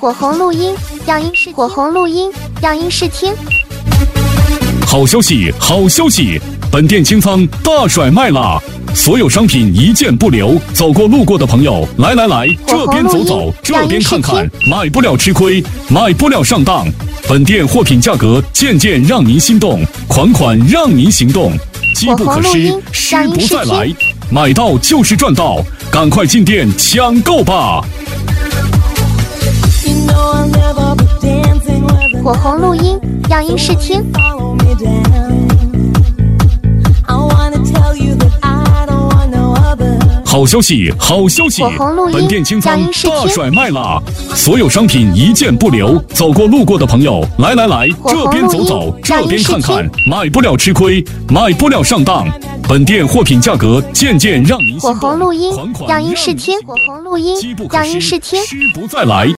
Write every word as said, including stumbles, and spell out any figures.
火红录音，让音视火红录音，让音视听。 好消息，好消息！本店清仓大甩卖啦！所有商品一件不留，走过路过的朋友，来来来，这边走走，这边看看，买不了吃亏，买不了上当。本店货品价格件件让您心动，款款让您行动，机不可失，失不再来。买到就是赚到，赶快进店抢购吧！ 火红录音，让音视听。 好消息，好消息！本店清仓大甩卖啦！所有商品一件不留，走过路过的朋友，来来来，这边走走，这边看看，买不了吃亏，买不了上当。本店货品价格件件让您心动， 火红录音，让音视听。火红录音，让音视听， 失不再来。